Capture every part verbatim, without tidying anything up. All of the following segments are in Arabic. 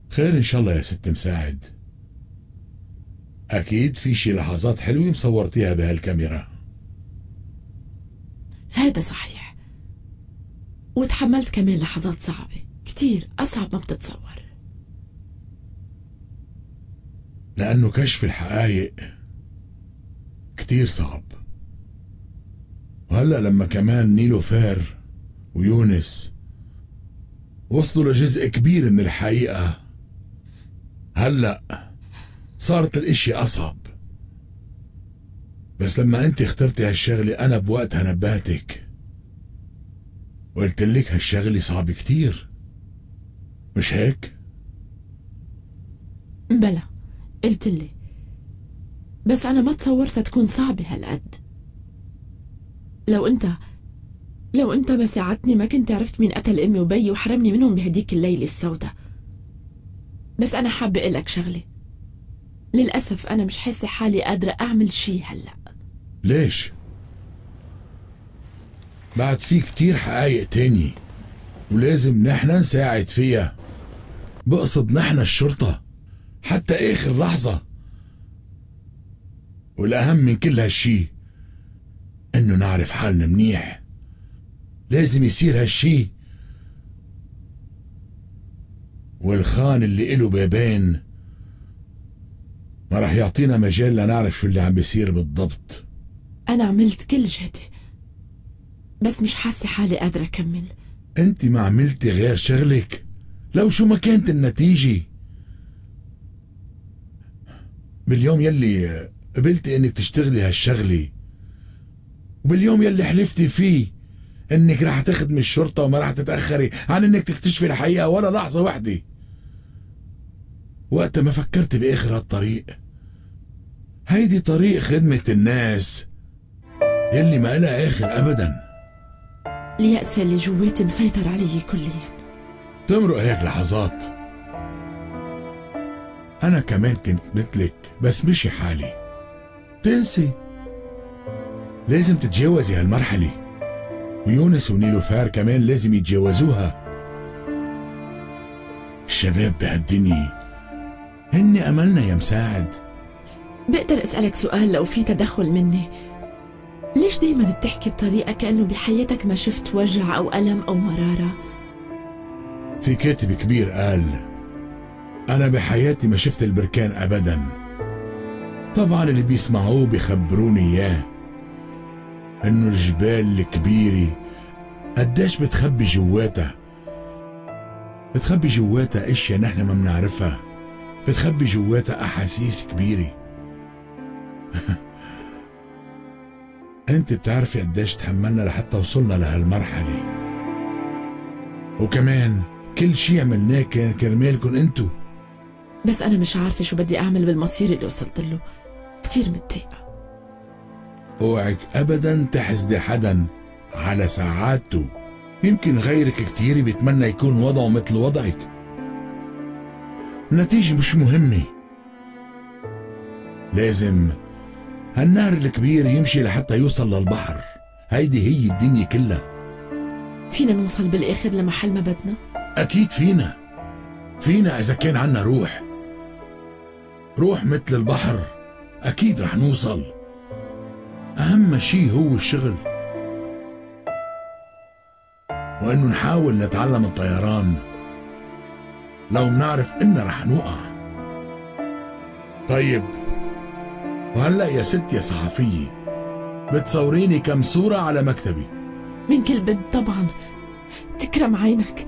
خير إن شاء الله يا ست مساعد. أكيد في شي لحظات حلوة مصورتيها بهالكاميرا. هذا صحيح، وتحملت كمان لحظات صعبة كتير، أصعب ما بتتصور. لأنه كشف الحقائق كتير صعب. وهلأ لما كمان نيلوفير ويونس وصلوا لجزء كبير من الحقيقة، هلأ صارت الاشي أصعب. بس لما انت اخترتي هالشغلة أنا بوقتها نبهتك وقلت لك هالشغلة صعب كتير، مش هيك؟ بلا قلت لي، بس أنا ما تصورتها تكون صعبة هالقد. لو أنت لو أنت ما ساعدتني ما كنت عرفت مين قتل أمي وبيي وحرمني منهم بهديك الليلة السوداء. بس أنا حابة أقلك شغلة، للأسف أنا مش حاسة حالي قادرة أعمل شي هلأ. ليش؟ بعد في كتير حقايق تاني ولازم نحن نساعد فيها. بقصد نحن الشرطة حتى آخر لحظة. والأهم من كل هالشي إنه نعرف حالنا منيح. لازم يصير هالشي، والخان اللي إله بابين ما رح يعطينا مجال لنعرف شو اللي عم بيصير بالضبط. أنا عملت كل جهدي بس مش حاسة حالي قادرة أكمل. أنت ما عملتي غير شغلك لو شو ما كانت النتيجة. باليوم يلي قبلتي إنك تشتغلي هالشغلة وباليوم يلي حلفتي فيه إنك رح تخدمي الشرطة وما رح تتأخري عن إنك تكتشفي الحقيقة ولا لحظة وحدة، وقت ما فكرت بآخر هالطريق. هيدي طريق خدمة الناس يلي ما إلها آخر أبدا. اليأس اللي جواتي مسيطر علي كليا. تمرق هيك لحظات. أنا كمان كنت مثلك بس مشي حالي. تنسي لازم تتجاوزي هالمرحلة، ويونس ونيلوفار كمان لازم يتجاوزوها. الشباب بهالدنيا هن أملنا يا مساعد. بقدر أسألك سؤال لو في تدخل مني؟ ليش دايما بتحكي بطريقة كأنه بحياتك ما شفت وجع أو ألم أو مرارة؟ في كاتب كبير قال أنا بحياتي ما شفت البركان أبدا. طبعا اللي بيسمعوه بيخبروني إياه إنه الجبال الكبيرة قديش بتخبي جواتها. بتخبي جواتها اشياء نحن ما بنعرفها، بتخبي جواتها أحاسيس كبيرة. انت بتعرفي قديش تحملنا لحتى وصلنا لهالمرحلة، وكمان كل شي عملناه كان كرمالكن انتو. بس أنا مش عارفة شو بدي أعمل بالمصير اللي وصلت له، كتير متضايقة. اوعك أبدا تحسدي حدا على سعادته. يمكن غيرك كتير بيتمنى يكون وضعه مثل وضعك. النتيجة مش مهمة. لازم هالنهر الكبير يمشي لحتى يوصل للبحر. هيدي هي الدنيا كلها. فينا نوصل بالآخر لمحل ما بدنا؟ أكيد فينا. فينا إذا كان عنا روح. روح مثل البحر أكيد رح نوصل. أهم شي هو الشغل، وإنه نحاول نتعلم الطيران لو منعرف إننا رح نوقع. طيب وهلأ يا ست يا صحفية بتصوريني كم صورة على مكتبي؟ من كل بد طبعا، تكرم عينك.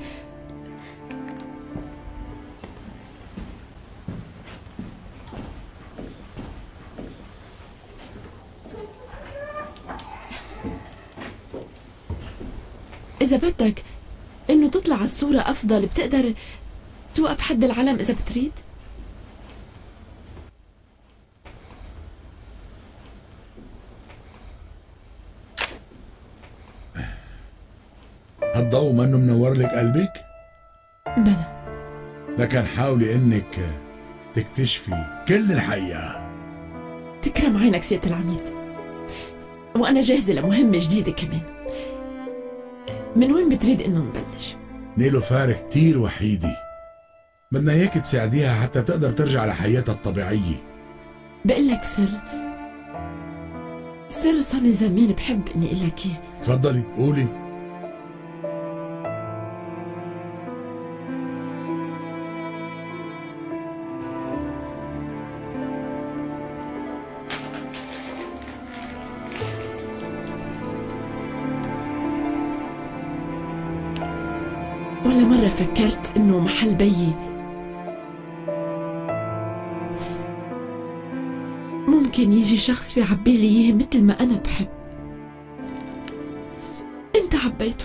إذا بدك إنه تطلع الصورة أفضل بتقدر توقف حد العلم إذا بتريد. هالضوء منه منور لك قلبك؟ بلا، لكن حاولي انك تكتشفي كل الحقيقة. تكرم عينك سيادة العميد، وأنا جاهزة لمهمة جديدة كمان. من وين بتريد إنه نبلش؟ نيلوفار كتير وحيدة بدنا اياك تساعديها حتى تقدر ترجع لحياتها الطبيعية. بقول لك سر، سر صار لي زمان بحب اني اقول لك اياه. تفضلي قولي. ولا مرة فكرت انه محل بيي ممكن يجي شخص ويعبي لي اياه مثل ما انا بحب. انت عبيته.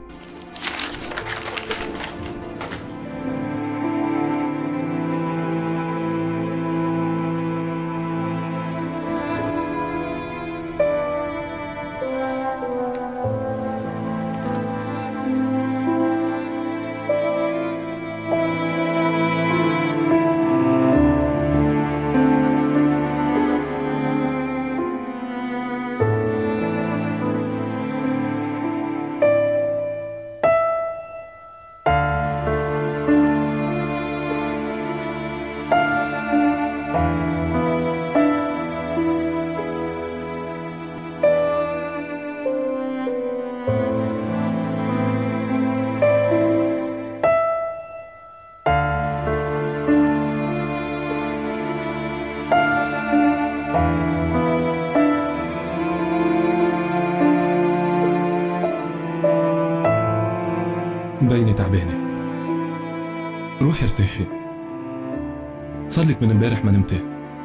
مبينة تعبانة، روحي ارتاحي، صار لك من امبارح ما نمتي.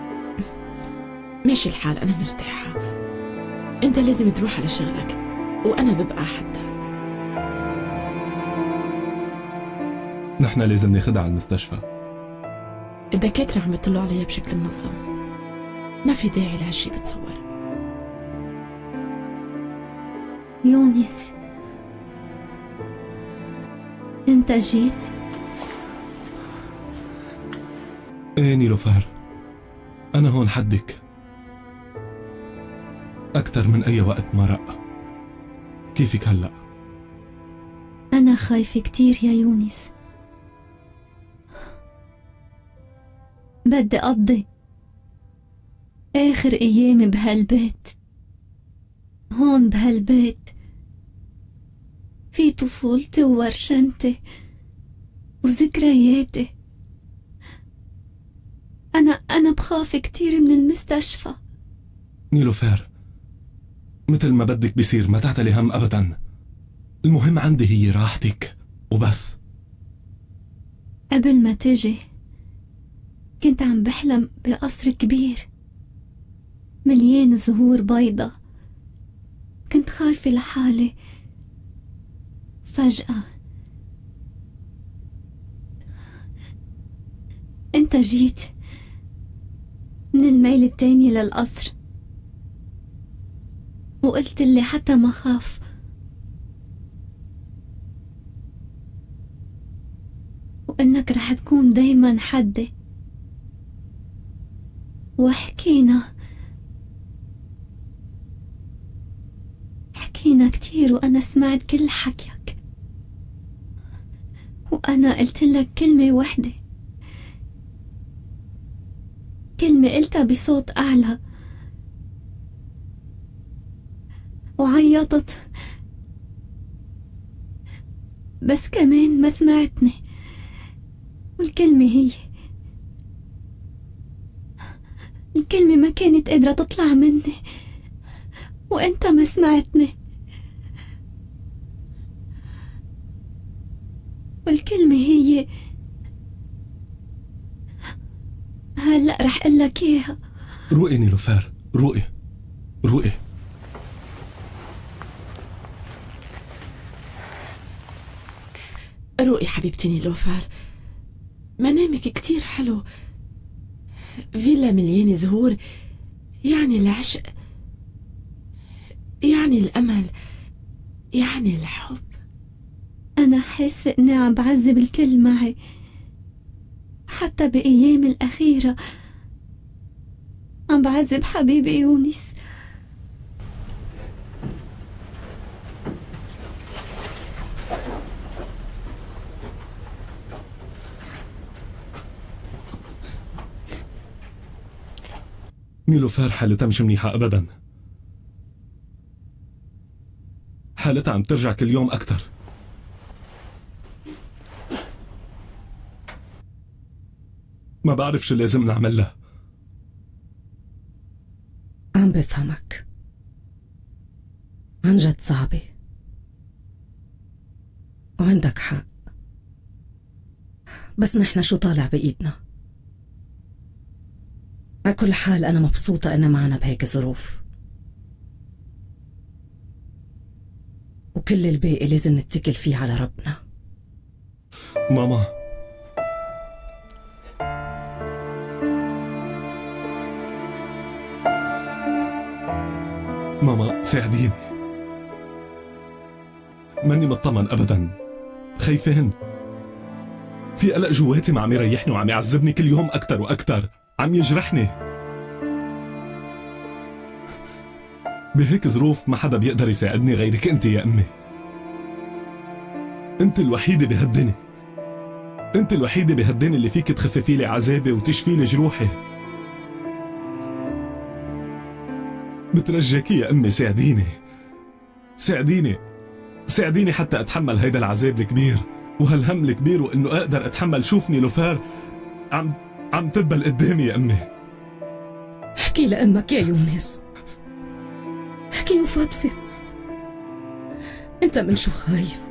ماشي الحال، أنا مرتاحة. أنت لازم تروح على شغلك وأنا ببقى حتى. نحن لازم ناخدها على المستشفى. الدكاترة عم يطلعوا عليها بشكل منظم، ما في داعي لهالشي بتصور. يونس، انت جيت؟ ايه نيلوفار، انا هون حدك اكتر من اي وقت مرق. كيفك هلأ؟ انا خايفة كتير يا يونس، بدي اقضي اخر ايامي بهالبيت. هون بهالبيت في طفولتي وورشنتي وذكرياتي. أنا أنا بخاف كتير من المستشفى. نيلوفار، مثل ما بدك بيصير، ما تعتلي هم أبدا. المهم عندي هي راحتك وبس. قبل ما تجي كنت عم بحلم بقصر كبير مليان زهور بيضة. كنت خايفة لحالي. فجأة انت جيت من الميل التاني للقصر وقلت لي حتى ما خاف. وانك رح تكون دايما حدي. وحكينا حكينا كتير وانا سمعت كل حكيك. وانا قلت لك كلمة وحدة، كلمة قلتها بصوت اعلى وعيطت، بس كمان ما سمعتني. والكلمة هي الكلمة ما كانت قادرة تطلع مني وانت ما سمعتني. والكلمة هي هلأ رح قلك اياها. روقي نيلوفار، روقي روقي. روقي حبيبتي نيلوفار، منامك كتير حلو. فيلا مليانة زهور، يعني العشق، يعني الأمل، يعني الحب. أنا حاسة إني عم بعذب الكل معي، حتى بأيام الأخيرة عم بعذب حبيبي يونس. نيلوفار حالتها مش منيحة أبدا، حالتها عم ترجع كل يوم أكتر. ما بعرف شو لازم نعمل لها. عم بفهمك، عن جد صعبة وعندك حق، بس نحن شو طالع بإيدنا؟ على كل حال أنا مبسوطة إنها معنا بهيك ظروف، وكل الباقي لازم نتكل فيه على ربنا. ماما، ماما ساعديني، ماني مطمن أبدا، خايفين، في قلق جواتي ما عم يريحني وعم يعذبني كل يوم أكتر وأكتر، عم يجرحني. بهيك ظروف ما حدا بيقدر يساعدني غيرك أنت يا أمي. أنت الوحيدة بهالدنيا، أنت الوحيدة بهالدنيا اللي فيك تخففي لي عذابي وتشفي لي جروحي. بترجاكي يا أمي ساعديني، ساعديني، ساعديني حتى أتحمل هيدا العذاب الكبير وهالهم الكبير، وإنه أقدر أتحمل شوف نيلوفار عم عم تدبل قدامي يا أمي. احكي لأمك يا يونس، احكي وفضفض. أنت من شو خايف؟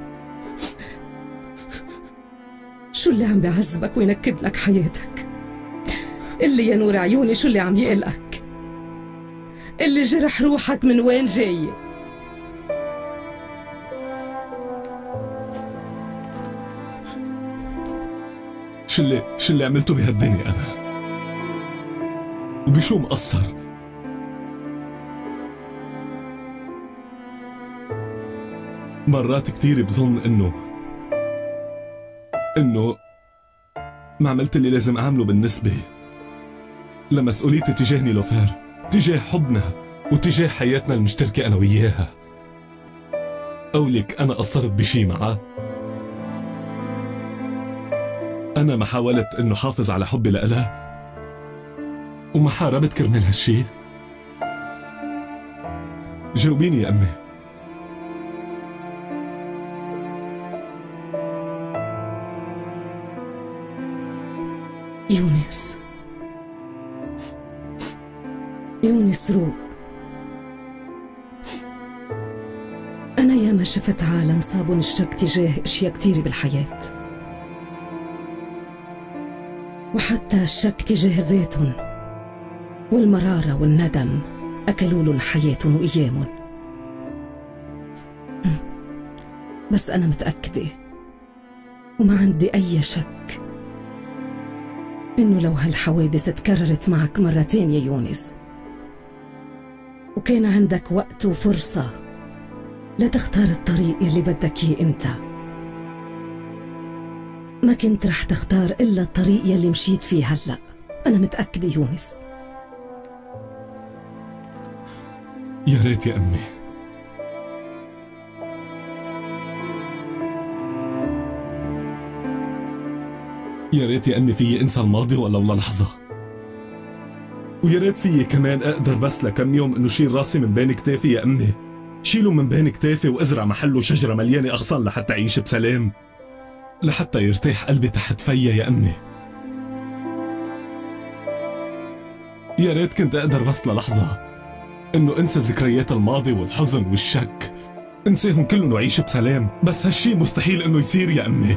شو اللي عم بيعذبك وينكد لك حياتك؟ اللي يا نور عيوني شو اللي عم يقلقك؟ اللي جرح روحك من وين جاي؟ شو اللي شو اللي عملته بهالدنيا أنا؟ وبشو مقصر؟ مرات كتير بظن إنه إنه ما عملت اللي لازم أعمله بالنسبة لمسؤوليتي تجاه نيلوفار، تجاه حبنا وتجاه حياتنا المشتركة أنا وياها. قولك أنا قصرت بشي معها؟ أنا ما حاولت إنه حافظ على حبي لإلها وما حاربت كرمال هالشي؟ جاوبيني يا أمي. يونس، يونس روق. أنا ياما شفت عالم صابن الشك تجاه أشياء كتير بالحياة، وحتى الشك تجاه ذاتهم والمرارة والندم أكلوا لهم حياتهم وأيامهم. بس أنا متأكدة وما عندي أي شك إنه لو هالحوادث تكررت معك مرتين يا يونس، وكان عندك وقت وفرصة لتختار الطريق اللي بدك إياه أنت، ما كنت رح تختار إلا الطريق يلي مشيت فيه هلأ. أنا متأكدة يونس. يا ريت يا أمي. يا ريت يا أمي فيي أنسى الماضي ولو للحظة، ويا ريت فيي كمان أقدر بس لكم يوم إنه شيل راسي من بين كتافي يا أمي، شيله من بين كتافي وأزرع محله شجرة مليانة أغصان لحتى أعيش بسلام، لحتى يرتاح قلبي تحت فيا يا أمي. يا ريت كنت أقدر بس للحظة إنه أنسى ذكريات الماضي والحزن والشك، أنساهم كلهم وأعيش بسلام، بس هالشي مستحيل إنه يصير يا أمي.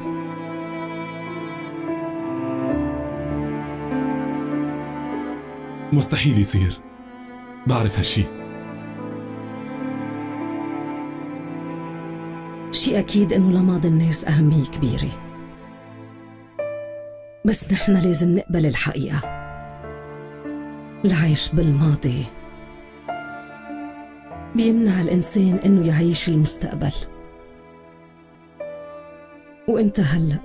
مستحيل يصير، بعرف هالشي. شي أكيد إنه لماضي الناس أهمية كبيرة، بس نحن لازم نقبل الحقيقة. العيش بالماضي بيمنع الإنسان إنه يعيش المستقبل، وإنت هلأ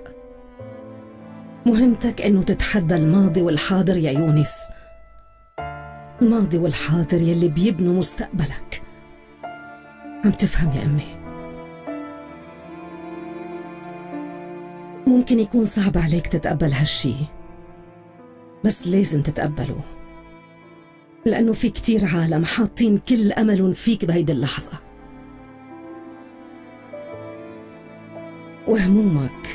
مهمتك إنه تتحدى الماضي والحاضر يا يونس، الماضي والحاضر يلي بيبنوا مستقبلك. عم تفهم يا أمي؟ ممكن يكون صعب عليك تتقبل هالشي، بس لازم تتقبله. لأنه في كتير عالم حاطين كل أمل فيك بهيدي اللحظة، وهمومك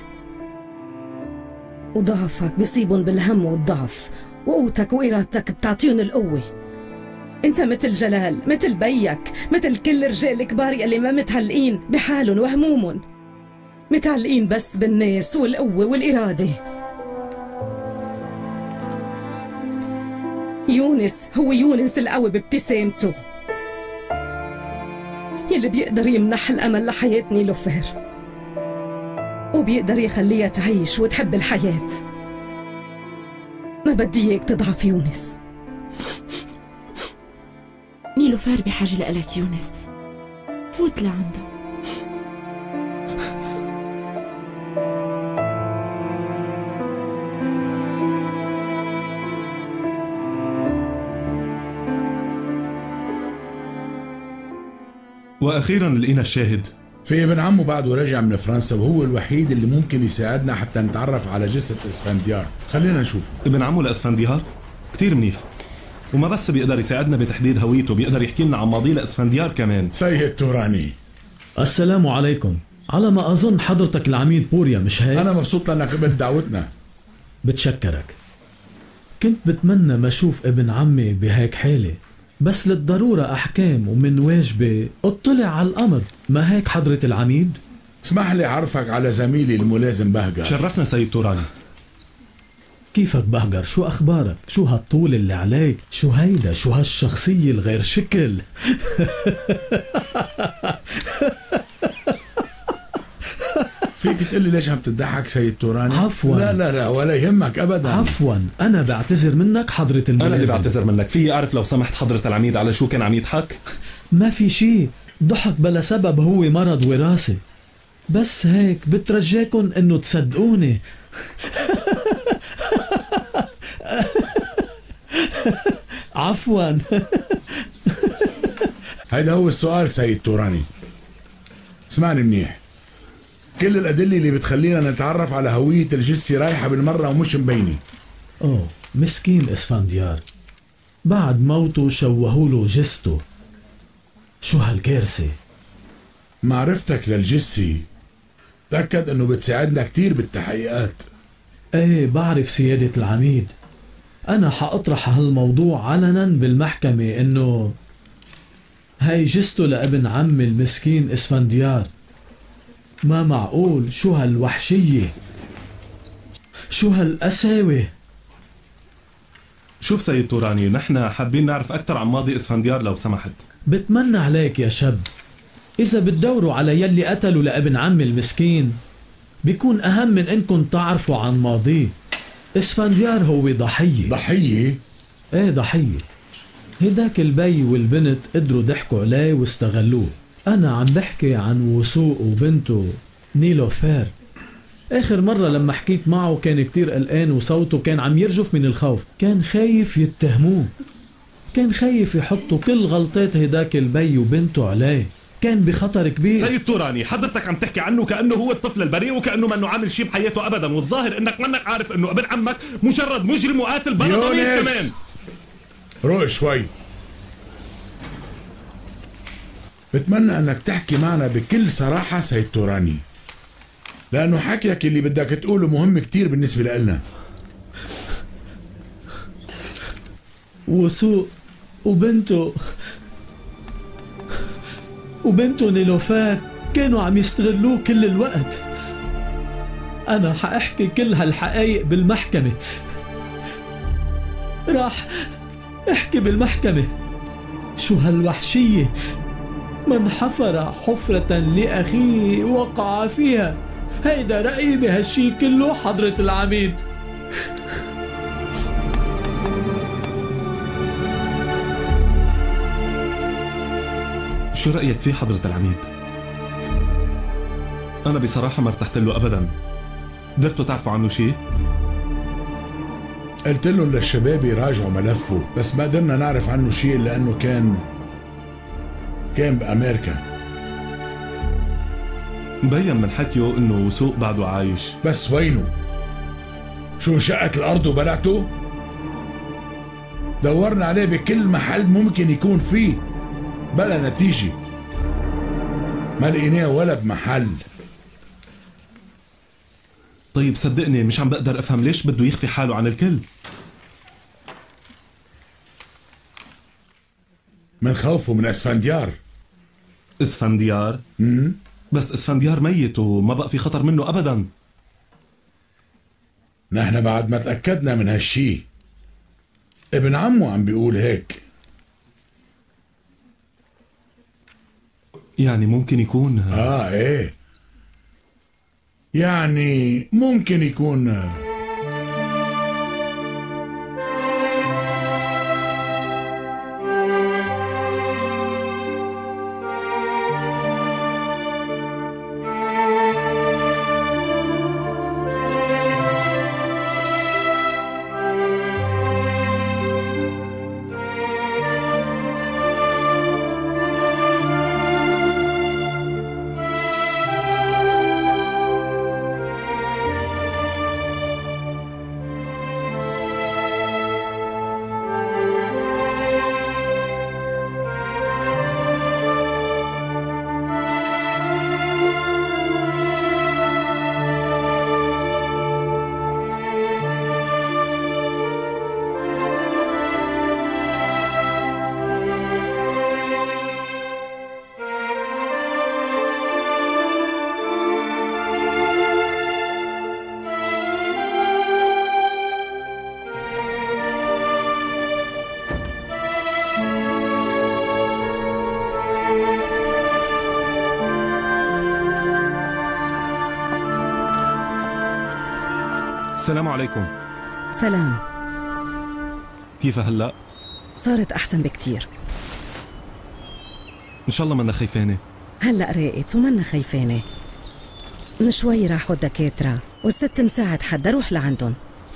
وضعفك بيصيبن بالهم والضعف، وقوتك وإرادتك بتعطيهم القوة. انت مثل جلال، مثل بيك، مثل كل الرجال الكبار اللي ما متعلقين بحالهم وهمومهم، متعلقين بس بالناس والقوة والإرادة. يونس هو يونس القوي بابتسامته، يلي بيقدر يمنح الأمل لحياة نيلوفير، وبيقدر يخليها تعيش وتحب الحياة. ما بدي اياك تضعف يونس. نيلوفير بحاجة لإلك يونس، فوت لعنده. واخيرا لقينا الشاهد. في ابن عمه بعده رجع من فرنسا، وهو الوحيد اللي ممكن يساعدنا حتى نتعرف على جثة اسفنديار. خلينا نشوفه. ابن عمه لاسفنديار كتير منيح، وما بس بيقدر يساعدنا بتحديد هويته، بيقدر يحكي لنا عن ماضي لاسفنديار كمان. سيد توراني، السلام عليكم. على ما أظن حضرتك العميد بوريا، مش هيك؟ أنا مبسوط لأنك قبلت دعوتنا. بتشكرك. كنت بتمنى ما أشوف ابن عمي بهيك حالة، بس للضرورة أحكام ومن واجبي اطلع على الأمر، ما هيك حضرة العميد؟ اسمح لي أعرفك على زميلي الملازم بهجر. شرفنا سيد توراني. كيفك بهجر؟ شو أخبارك؟ شو هالطول اللي عليك؟ شو هيدا؟ شو هالشخصية الغير شكل؟ فيك تقلي ليش عم تضحك سيد توراني؟ عفوا. لا لا لا ولا يهمك أبدا. عفوا، أنا بعتذر منك حضرة الملازم. أنا اللي بعتذر منك. في أعرف لو سمحت حضرة العميد على شو كان عم يضحك؟ ما في شي، ضحك بلا سبب، هو مرض وراثي. بس هيك بترجاكن انه تصدقوني. عفوا. هيدا هو السؤال سيد توراني. اسمعني منيح، كل الأدلة اللي بتخلينا نتعرف على هوية الجثة رايحة بالمرة ومش مبينة. اوه مسكين اسفنديار، بعد موته شوهوله جثته. شو هالكارثة؟ معرفتك للجثة تأكد انه بتساعدنا كتير بالتحقيقات. ايه بعرف سيادة العميد. انا حاطرح هالموضوع علنا بالمحكمة انه هاي جثته لابن عمي المسكين اسفنديار. ما معقول، شو هالوحشية، شو هالقساوة. شوف سيد توراني، نحن حابين نعرف أكثر عن ماضي اسفنديار لو سمحت. بتمنى عليك يا شاب، إذا بتدوروا على يلي قتلوا لابن عمي المسكين بيكون أهم من إنكم تعرفوا عن ماضيه. اسفنديار هو ضحية. ضحية؟ ايه ضحية. هداك البي والبنت قدروا ضحكوا عليه واستغلوه. أنا عم بحكي عن وثوق وبنته نيلوفير. آخر مرة لما حكيت معه كان كتير قلقان وصوته كان عم يرجف من الخوف، كان خايف يتهموه، كان خايف يحطوا كل غلطات هداك البي وبنته عليه، كان بخطر كبير. سيد توراني، حضرتك عم تحكي عنه كأنه هو الطفل البريء وكأنه منه عامل شيء بحياته أبدا، والظاهر إنك منك عارف إنه ابن عمك مجرد مجرم وقاتل بلا ضمير كمان. روق شوي. بتمنى انك تحكي معنا بكل صراحة سيد توراني، لأنه حكيك اللي بدك تقوله مهم كتير بالنسبة لنا. وثوق وبنته وبنته نيلوفير كانوا عم يستغلوه كل الوقت. أنا حأحكي كل هالحقايق بالمحكمة، راح احكي بالمحكمة. شو هالوحشية، من حفر حفرة لأخيه وقع فيها. هيدا رأيي بهالشي كله حضرة العميد. شو رأيك فيه حضرة العميد؟ أنا بصراحة ما ارتحت له أبدا. قدرتوا تعرفوا عنه شيء؟ قلت لهم للشباب يراجعوا ملفه، بس ما قدرنا نعرف عنه شيء لأنه كان كان بأمريكا. مبين من حكيه إنه وثوق بعده عايش. بس وينه؟ شو انشقت الأرض وبلعته؟ دورنا عليه بكل محل ممكن يكون فيه بلا نتيجة، ما لقيناه ولا بمحل. طيب صدقني مش عم بقدر افهم ليش بده يخفي حاله عن الكل. من خوفه من اسفنديار. اسفنديار؟ امم بس اسفنديار ميت وما بقى في خطر منه ابدا. نحن بعد ما تأكدنا من هالشي. ابن عمه عم بيقول هيك. يعني ممكن يكون اه ايه، يعني ممكن يكون. السلام عليكم. سلام. كيف هلا؟ صارت أحسن بكتير. إن شاء الله منا خيفانة. هلأ راقت ومنا خيفانة. من شوي راحوا الدكاترة والست مساعد حدا روح لعندن.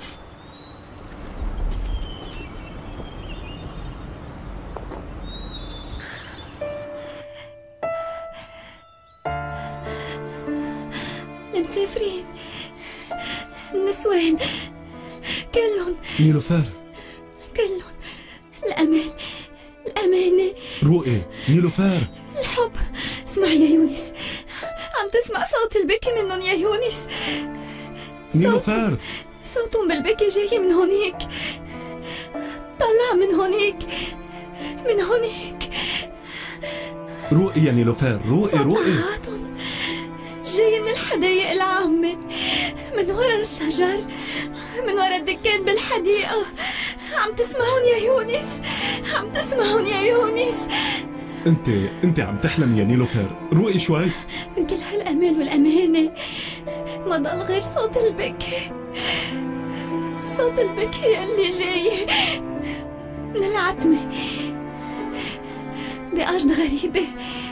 مسافرين النسوان كلهم. نيلوفار. كلهم. الأمان، الأمانة. روقي. نيلوفار. الحب. اسمعي يا يونس، عم تسمع صوت البكي منهم يا يونس. نيلوفار. صوتهم بالبكي جاي من هونيك. طلع من هونيك، من هونيك. روقي يا نيلوفار، روقي روقي. صوتهم جاي من الحدايق العامة، من ورا الشجر، من ورا الدكان بالحديقة. عم تسمعون يا يونس؟ عم تسمعون يا يونس؟ انت انت عم تحلم يا نيلوفار، روقي شوي. من كل هالأمان والأمانة ما ضل غير صوت البكي. صوت البكي اللي جاي من العتمة، بأرض غريبة،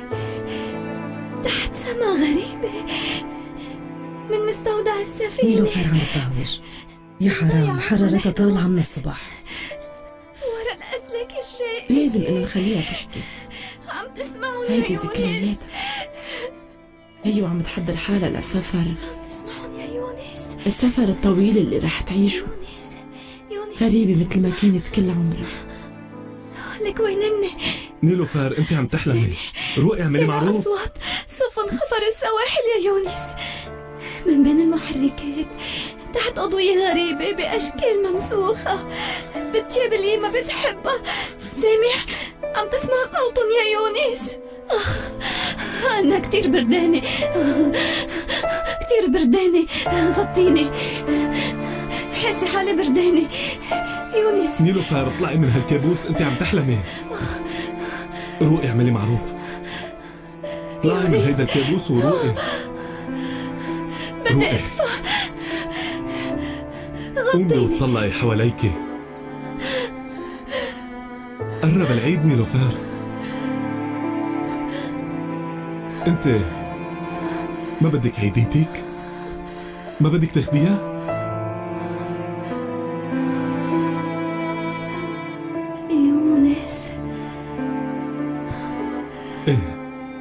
تحت سما غريبة، من مستودع السفينة. نيلوفار عم تطاوج. يا حرام، حرارتها طالعة من الصبح. ورا الأسلك الشيء. لازم إنه نخليها تحكي. عم تسمعون يا هيدي يونس؟ ذكرياتها. هي وعم تحضر حالها للسفر. عم تسمعون يا يونس؟ السفر الطويل اللي رح تعيشه. يونس يونس غريبة مثل ما كانت كل عمرها. لك وينني؟ نيلوفار انت عم تحلمي، روقي اعملي سمع معروف. أصوات سفن خفر السواحل يا يونس، من بين المحركات، تحت أضوية غريبة بأشكال ممسوخة، بالتياب اللي ما بتحبها. سامع؟ عم تسمع صوتهم يا يونس؟ أخ أنا كتير بردانة، كتير بردانة. غطيني، حاسة حالي بردانة يونس. نيلوفار اطلعي من هالكابوس، انت عم تحلمي. روقي اعملي معروف، اطلعي من هيدا الكابوس وروقي. بدي روقي. أدفى. قومي غطيني. وطلعي حواليكي. قرب العيد نيلوفار. انت ما بدك عيديتك؟ ما بدك تاخديها؟ يونس ايه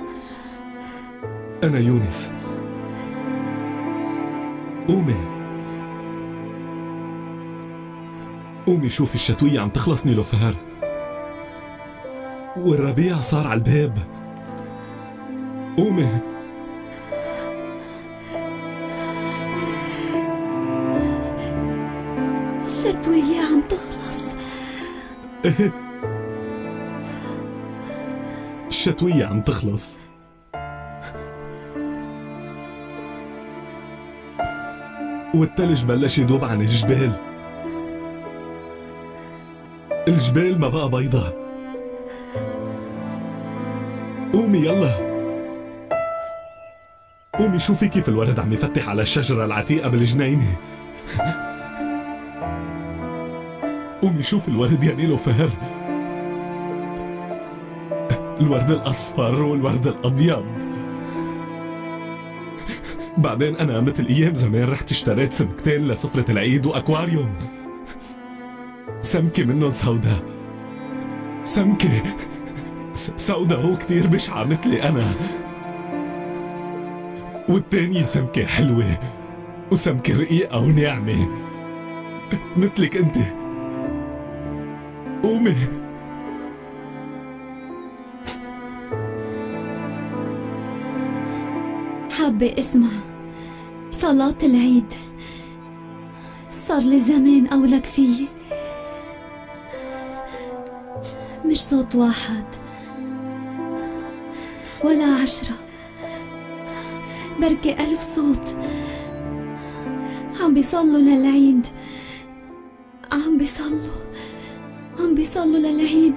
انا يونس. قومي قومي شوفي الشتوية عم تخلص نيلوفار، والربيع صار على الباب. قومي. الشتوية عم تخلص. ايه، الشتوية عم تخلص. والتلج بلش يدوب عن الجبال. الجبال ما بقى بيضة. قومي يلا، قومي شوفي كيف الورد عم يفتح على الشجرة العتيقة بالجنينة. قومي شوفي الورد يا نيلوفار، الورد الأصفر والورد الأبيض. بعدين أنا مثل أيام زمان رحت اشتريت سمكتين لسفرة العيد وأكواريوم، سمكة منهم سودا، سمكة سودا هو كتير بشعة مثلي أنا، والتانية سمكة حلوة وسمكة رقيقة وناعمة مثلك أنت. قومي. حابة اسمع صلاة العيد، صار لي زمان أولك فيه، مش صوت واحد ولا عشرة، بركي ألف صوت عم بيصلوا للعيد، عم بيصلوا عم بيصلوا للعيد.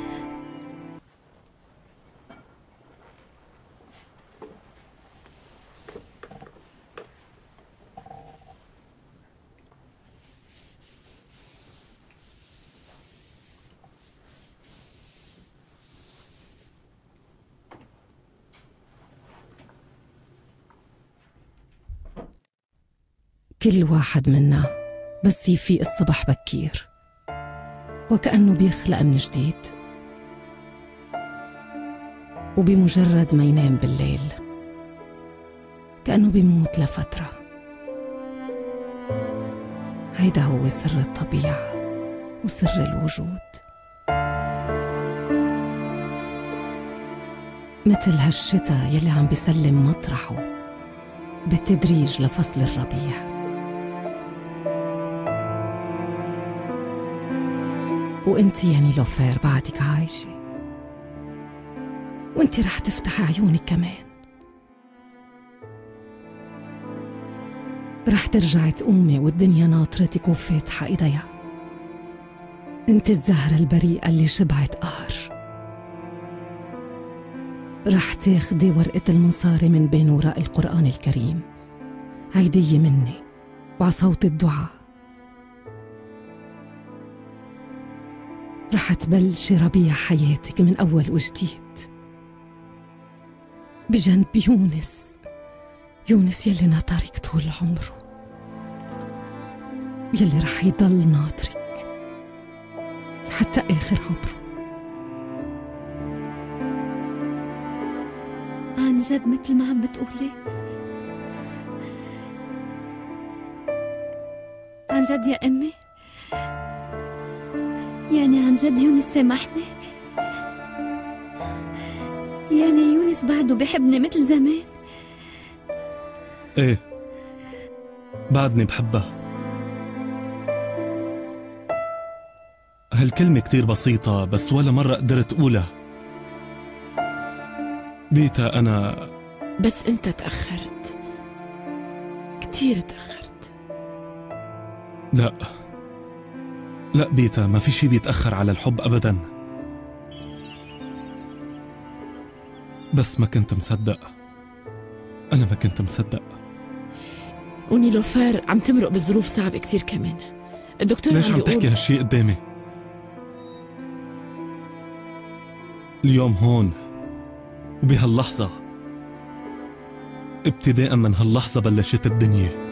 كل واحد منا بس يفيق الصبح بكير وكأنه بيخلق من جديد، وبمجرد ما ينام بالليل كأنه بيموت لفترة. هيدا هو سر الطبيعة وسر الوجود. مثل هالشتا يلي عم بيسلم مطرحه بالتدريج لفصل الربيع، وانت يا نيلوفار بعدك عايشة، وانت رح تفتح عيونك كمان، رح ترجعي تقومي والدنيا ناطرتك وفاتحة ايديها. انت الزهرة البريئة اللي شبعت قهر، رح تاخدي ورقة المصاري من بين وراء القرآن الكريم، هيدية مني وعصوت الدعاء. رح تبلشي ربيع حياتك من أول وجديد بجنب يونس، يونس يلي ناطرك طول عمره ويلي رح يضل ناطرك حتى آخر عمره. عن جد مثل ما عم بتقولي؟ عن جد يا أمي؟ يعني عن جد يونس سامحني؟ يعني يونس بعده بحبني مثل زمان؟ ايه، بعدني بحبها. هالكلمة كتير بسيطة بس ولا مرة قدرت أقولها. بيتا أنا بس أنت تأخرت كتير، تأخرت. لا لا بيتا، ما في شي بيتأخر على الحب أبدا، بس ما كنت مصدق. أنا ما كنت مصدق. ونيلوفار عم تمرق بظروف صعبة كتير كمان. الدكتور ليش عم عم بيقول تحكي هالشي قدامي؟ اليوم هون وبهاللحظة، ابتداء من هاللحظة بلشت الدنيا.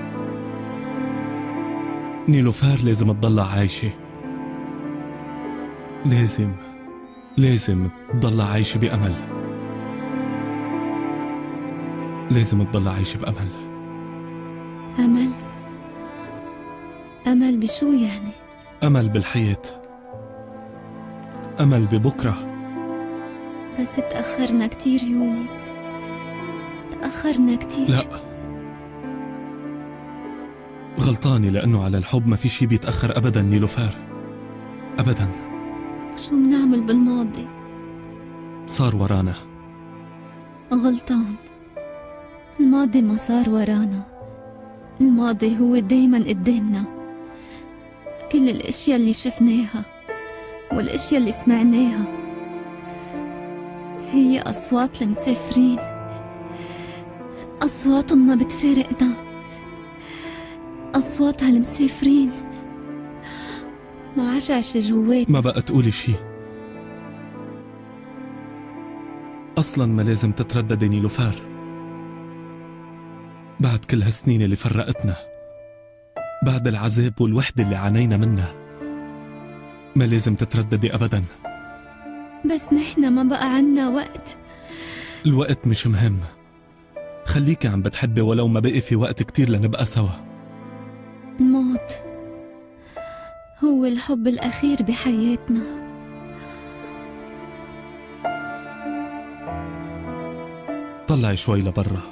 نيلوفار لازم تضلها عايشة، لازم لازم تضلها عايشة بأمل، لازم تضلها عايشة بأمل. أمل؟ أمل بشو يعني؟ أمل بالحياة، أمل ببكرة. بس تأخرنا كتير يونس، تأخرنا كتير. لا، غلطاني لأنه على الحب ما في شي بيتأخر أبدا نيلوفار، أبدا. شو منعمل بالماضي؟ صار ورانا. غلطان، الماضي ما صار ورانا، الماضي هو دايما قدامنا. كل الاشياء اللي شفناها والاشياء اللي سمعناها هي اصوات المسافرين، اصواتهم ما بتفارقنا، اصوات هالمسافرين معشعشة جواتنا. ما بقى تقولي شي، أصلا ما لازم تترددي نيلوفار. بعد كل هالسنين اللي فرقتنا، بعد العذاب والوحدة اللي عانينا منها، ما لازم تترددي أبدا. بس نحن ما بقى عنا وقت. الوقت مش مهم، خليكي عم بتحبي ولو ما بقي في وقت كتير لنبقى سوا. الموت هو الحب الأخير بحياتنا. طلعي شوي لبرا،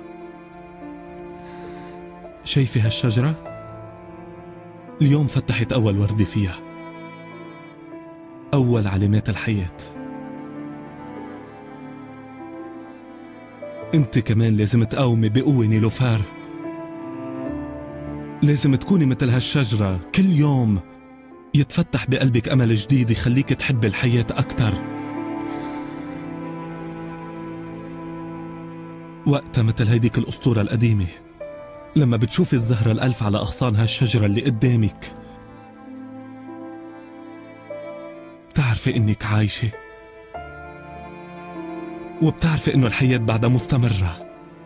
شايفي هالشجرة؟ اليوم فتحت أول وردة فيها، أول علامات الحياة. انت كمان لازم تقاومي بقوة نيلوفار، لازم تكوني مثل هالشجرة، كل يوم يتفتح بقلبك أمل جديد يخليك تحبي الحياة أكتر. وقتها مثل هيديك الأسطورة القديمة، لما بتشوفي الزهرة الألف على أغصان هالشجرة اللي قدامك، بتعرفي إنك عايشة، وبتعرفي إنه الحياة بعدها مستمرة.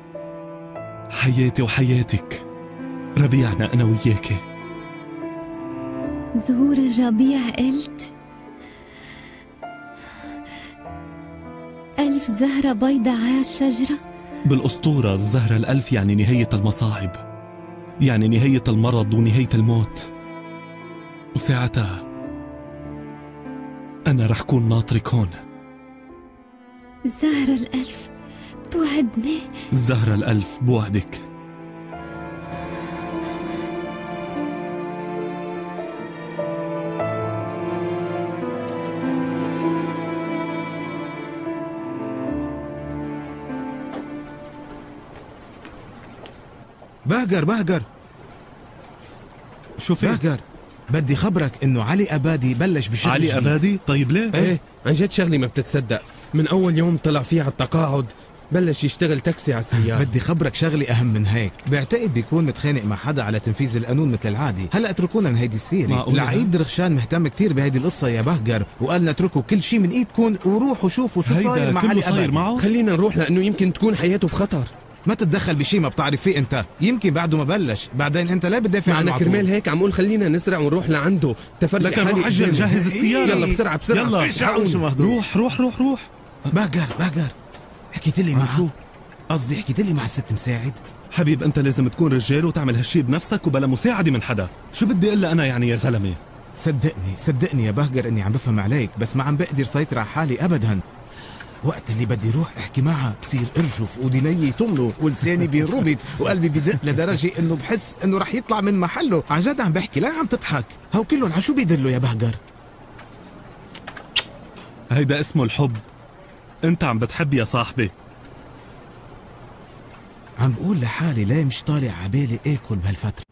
حياتي وحياتك، ربيعنا أنا وياكي. زهور الربيع قلت؟ ألف زهرة بيضة على الشجرة؟ بالأسطورة الزهرة الألف يعني نهاية المصاعب، يعني نهاية المرض ونهاية الموت، وساعتها أنا رح كون ناطرك هون. الزهرة الألف بتوعدني؟ الزهرة الألف بوعدك. بهجر بهجر شو في؟ بهجر، بدي خبرك انه علي ابادي بلش بشغل علي جديد. أبادي؟ طيب ليه؟ ايه عن جد شغلي ما بتتصدق. من اول يوم طلع فيه على التقاعد بلش يشتغل تاكسي على السيارة. بدي خبرك شغلي اهم من هيك، بعتقد بيكون متخانق مع حدا على تنفيذ القانون مثل العادي. هلا اتركونا من هيدي السيرة. معقولة؟ العيد رخشان مهتم كتير بهيدي القصة يا بهجر، وقال نتركوا كل شيء من ايدكم وروحوا شوفوا شو صاير هيدا مع كله علي صاير ابادي. معه؟ خلينا نروح لانه يمكن تكون حياته بخطر. ما تتدخل بشيء ما بتعرف فيه انت، يمكن بعده ما بلش، بعدين انت لا بتدافع عنه. معنا كرمال هيك عم قول خلينا نسرع ونروح لعنده تفرجي لكن حالي روح أجل قدامه. جهز السيارة. يلا بسرعة بسرعة. يلا. يلا روح روح روح روح. بهجر بهجر، حكيت لي معه؟ قصدي حكيت لي مع الست مساعد. حبيب أنت لازم تكون رجال وتعمل هالشي بنفسك وبلا مساعدة من حدا. شو بدي إلا أنا يعني يا زلمة؟ صدقني صدقني يا بهجر اني عم بفهم عليك، بس ما عم بقدر سيطر على حالي ابدا. وقت اللي بدي روح احكي معها بصير ارجف وديني يطملوا ولساني بينربط وقلبي بدق لدرجه انه بحس انه رح يطلع من محله. عن جد عم بحكي، لا عم تضحك. هو كلهم على شو بيدلوا يا بهجر؟ هيدا اسمه الحب. أنت عم بتحب يا صاحبي. عم بقول لحالي لا مش طالع عبالي اكل بهالفتره.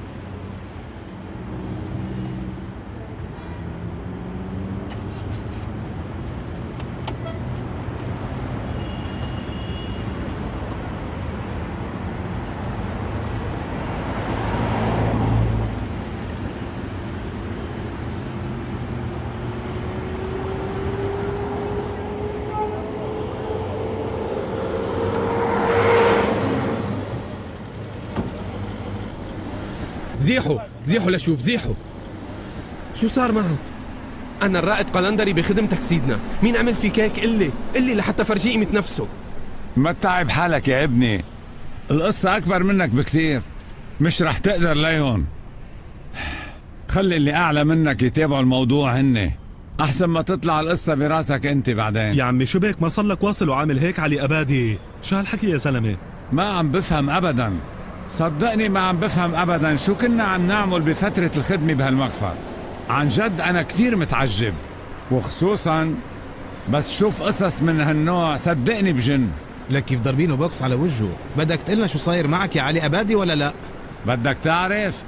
زيحوا زيحوا لشوف زيحوا. شو صار معك؟ أنا الرائد قلندري بخدمتك سيدنا. مين عمل فيك هيك؟ قلي قلي لحتى فرجي قيمة نفسه. ما تتعب حالك يا ابني، القصة أكبر منك بكثير، مش رح تقدر ليون. خلي اللي أعلى منك يتابعوا الموضوع هن، أحسن ما تطلع القصة براسك أنت بعدين. يا عمي شو بك ما صار لك واصل وعامل هيك علي أبادي؟ شو هالحكي يا زلمة؟ ما عم بفهم أبدا، صدقني ما عم بفهم أبدا شو كنا عم نعمل بفترة الخدمة بهالمغفر. عن جد أنا كتير متعجب، وخصوصا بس شوف قصص من هالنوع صدقني بجن. لك كيف ضربينه بوكس على وجهه. بدك تقلنا شو صاير معك يا علي أبادي ولا لا؟ بدك تعرف؟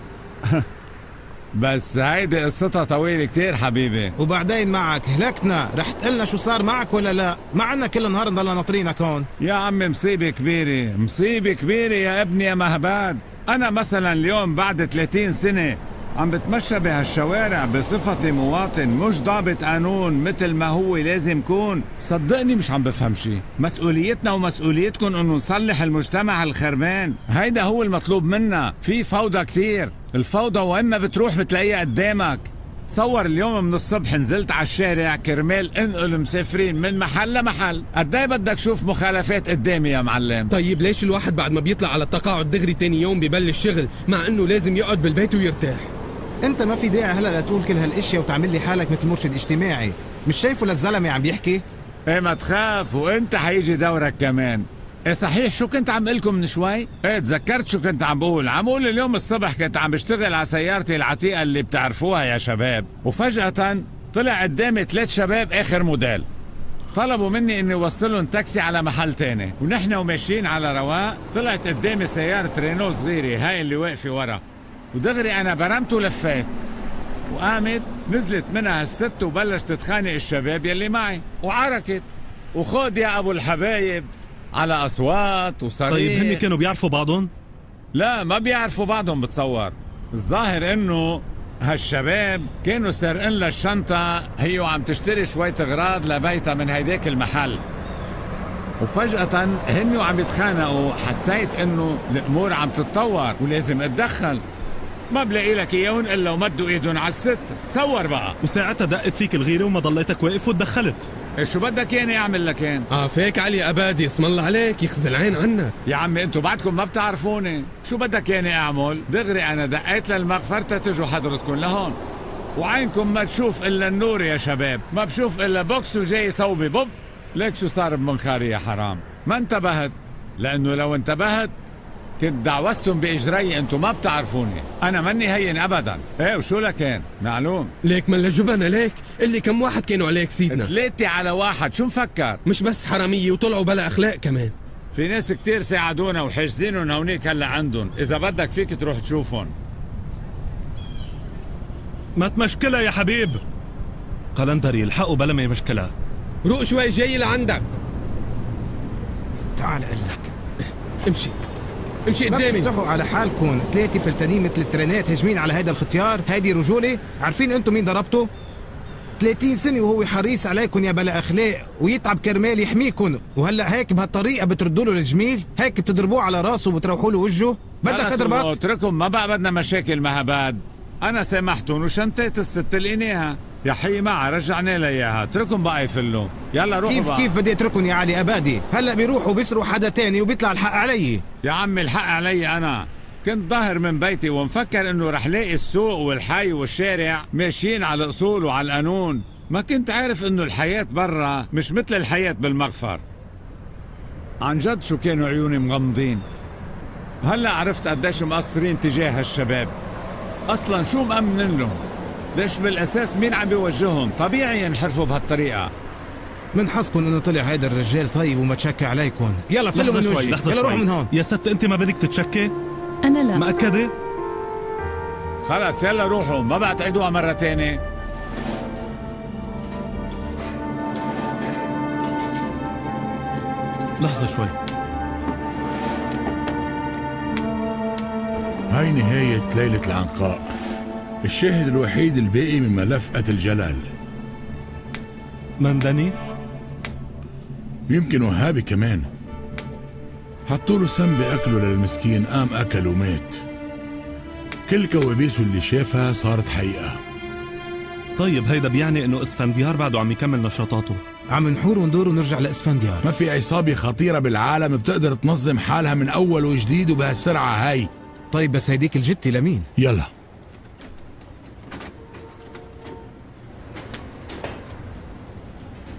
بس هيدي قصتها طويلة كتير حبيبي. وبعدين معك هلكتنا، رح تقلنا شو صار معك ولا لا؟ ما عنا كل النهار نضلنا ناطرينك هون. يا عمي مصيبة كبيرة، مصيبة كبيرة يا ابني يا مهباد. أنا مثلا اليوم بعد ثلاثين سنة عم بتمشى بهالشوارع بصفتي مواطن مش ضابط قانون مثل ما هو لازم كون. صدقني مش عم بفهم شي. مسؤوليتنا ومسؤوليتكم انه نصلح المجتمع الخربان، هيدا هو المطلوب منا. في فوضى كتير، الفوضى وين ما بتروح بتلاقيها قدامك. تصور اليوم من الصبح نزلت على الشارع كرمال انقل مسافرين من محل لمحل، قد ايه بدك شوف مخالفات قدامي يا معلم؟ طيب ليش الواحد بعد ما بيطلع على التقاعد دغري تاني يوم ببلش شغل مع انه لازم يقعد بالبيت ويرتاح؟ انت ما في داعي هلا لتقول كل هالاشياء وتعمل لي حالك مثل مرشد اجتماعي. مش شايفه للزلمه عم بيحكي؟ ايه ما تخاف، وانت حيجي دورك كمان. ايه صحيح شو كنت عم قلكم من شوي؟ ايه تذكرت شو كنت عم بقول. عم بقول اليوم الصبح كنت عم بشتغل على سيارتي العتيقة اللي بتعرفوها يا شباب، وفجأة طلع قدامي ثلاث شباب اخر موديل، طلبوا مني اني اوصلهم تاكسي على محل تاني، ونحن وماشيين على رواق طلعت قدامي سيارة رينو صغيرة هاي اللي واقفة ورا، ودغري انا برمت ولفيت، وقامت نزلت منها الست وبلشت تتخانق الشباب يلي معي وعركت، وخود يا ابو الحبايب على اصوات وصريخ. طيب هن كانوا بيعرفوا بعضهم؟ لا ما بيعرفوا بعضهم بتصور. الظاهر انه هالشباب كانوا سارقين لها الشنطة هي وعم تشتري شوية اغراض لبيتها من هيداك المحل، وفجأة هن وعم يتخانقوا حسيت انه الامور عم تتطور ولازم اتدخل. ما بلاقي لك اياهم الا ومدوا ايدهم على الست. تصور بقى. وساعتها دقت فيك الغيرة وما ضليتك واقف وتدخلت. إيه شو بدك ياني اعمل لكين؟ اه فيك علي ابادي، اسم الله عليك يخزي العين عنك. يا عمي انتوا بعدكم ما بتعرفوني، شو بدك ياني اعمل؟ دغري انا دقيت للمغفر تتجوا حضرتكم لهون، وعينكم ما تشوف الا النور يا شباب، ما بشوف الا بوكس وجاي صوبي بوب. ليك شو صار بمنخاري يا حرام؟ ما انتبهت، لانه لو انتبهت كنت دعوستم باجري. انتوا ما بتعرفوني، انا مني هين ابدا. ايه وشو لكين؟ معلوم ليك ملا جبنا ليك اللي كم واحد كانوا عليك سيدنا؟ ثلاثة على واحد. شو مفكر؟ مش بس حرامية وطلعوا بلا اخلاق كمان. في ناس كتير ساعدونا وحاجزينهم هونيك هلا عندهم، اذا بدك فيك تروح تشوفهم. ما تمشكلها يا حبيب. قلندري الحقوا بلا ما يمشكلها. روق شوي جاي لعندك. تعال اقول لك امشي امشي ما قدامي. بتستحوا على حالكم، ثلاثة فلتانين مثل الترينات هجمين على هيدا الختيار. هيدي رجولة؟ عارفين انتم مين ضربته؟ ثلاثين سنة وهو حريص عليكم يا بلا اخلاق، ويتعب كرمال يحميكم، وهلا هيك بهالطريقة بتردوا له الجميل؟ هيك بتضربوه على راسه وبتروحوا له وجهه؟ بدك اضربك؟ اتركهم، ما بقى بدنا مشاكل مهباد. انا سامحتهم وشنطة الست لقيناها يا حي معها رجعنا لها اياها، اتركهم بقى يفلوا. يلا روحوا كيف بقى. كيف بدي اتركهم يا علي ابادي؟ هلا بيروحوا بيسرقوا حدا تاني وبيطلع الحق علي. يا عمي الحق علي، انا كنت ظاهر من بيتي ومفكر انه رح لاقي السوق والحي والشارع ماشيين على الاصول وعلى القانون، ما كنت عارف انه الحياة برا مش مثل الحياة بالمغفر. عن جد شو كانوا عيوني مغمضين. هلا عرفت قديش مقصرين تجاه هالشباب. اصلا شو مأمنين لهم؟ ليش بالاساس مين عم بيوجههم؟ طبيعي ينحرفوا بهالطريقة. من حظكم انه طلع هيدا الرجال طيب وما تشكى عليكم. يلا فلوا من وجهي، يلا روحوا من هون. يا ست انت ما بدك تتشكي؟ انا لا. مأكدة؟ خلص يلا روحوا، ما بقى تعيدوها مرة تانية. لحظة شوي. هاي نهاية ليلة العنقاء، الشاهد الوحيد الباقي من ملف قتل جلال. مندني؟ يمكن وهابي كمان. حطوا له سم بأكله للمسكين، قام أكل ومات. كل كوابيسه اللي شافها صارت حقيقة. طيب هيدا بيعني انه اسفنديار بعده عم يكمل نشاطاته. عم نحور وندور ونرجع لاسفنديار. ما في عصابة خطيرة بالعالم بتقدر تنظم حالها من أول وجديد وبهالسرعة هاي. طيب بس هيديك الجتي لمين؟ يلا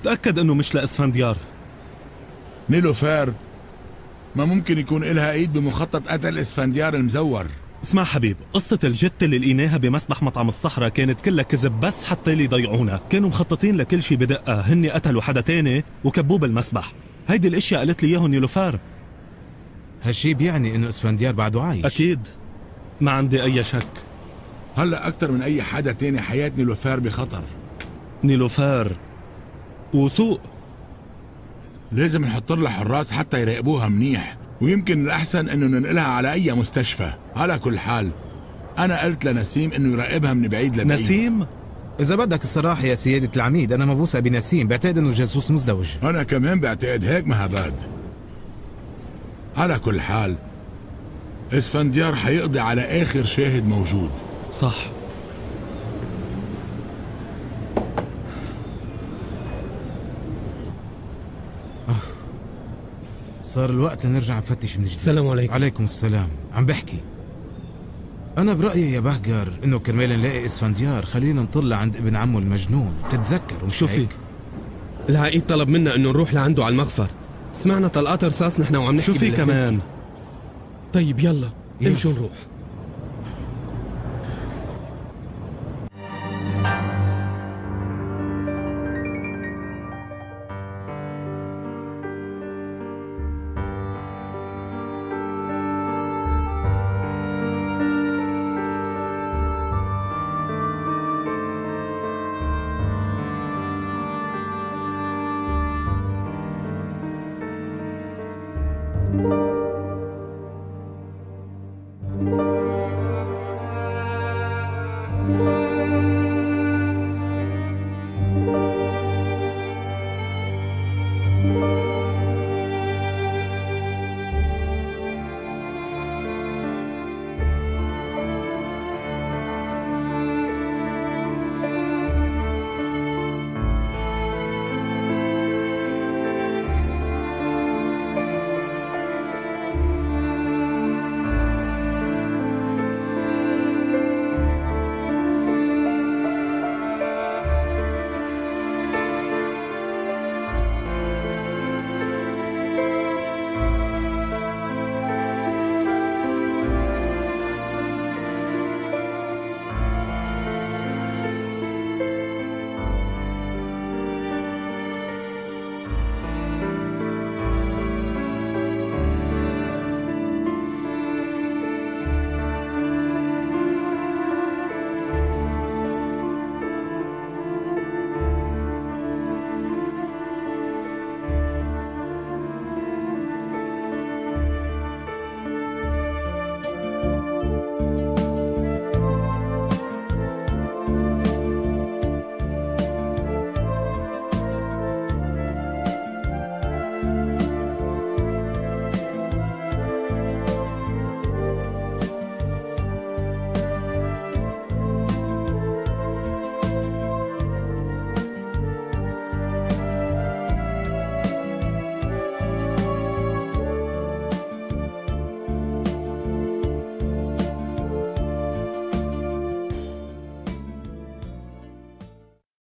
تأكد انه مش لإسفنديار. نيلوفير ما ممكن يكون إلها ايد بمخطط قتل اسفنديار المزور. اسمع حبيب، قصة الجت اللي لقيناها بمسبح مطعم الصحراء كانت كلها كذب بس حتى اللي يضيعونا. كانوا مخططين لكل شي بدقة، هني قتلوا حدا تاني وكبوه بالمسبح. هيدي الاشياء قالت لي اياهم نيلوفير. هالشي بيعني انه اسفنديار بعده عايش؟ اكيد، ما عندي اي شك. هلا اكتر من اي حدا تاني حياة نيلوفير بخطر. نيلوفير وسوق لازم نحط لها حراس حتى يراقبوها منيح، ويمكن الأحسن إنه ننقلها على أي مستشفى. على كل حال أنا قلت لنسيم إنه يراقبها من بعيد لبعيد. نسيم؟ إذا بدك الصراحة يا سيادة العميد أنا مبوسة بنسيم، بعتقد إنه جاسوس مزدوج. أنا كمان بعتقد هيك مهباد. على كل حال اسفنديار حيقضي على آخر شاهد موجود. صح. صار الوقت لنرجع نفتش من جديد. السلام عليكم. عليكم السلام. عم بحكي أنا برأيي يا بهجر إنه كرمال نلاقي اسفنديار خلينا نطلع عند ابن عمه المجنون، بتتذكر مش شوفي، العقيد طلب منا إنه نروح لعنده على المغفر. سمعنا طلقات رصاص نحن وعم نحكي. شوفي كمان. طيب يلا امشوا نروح.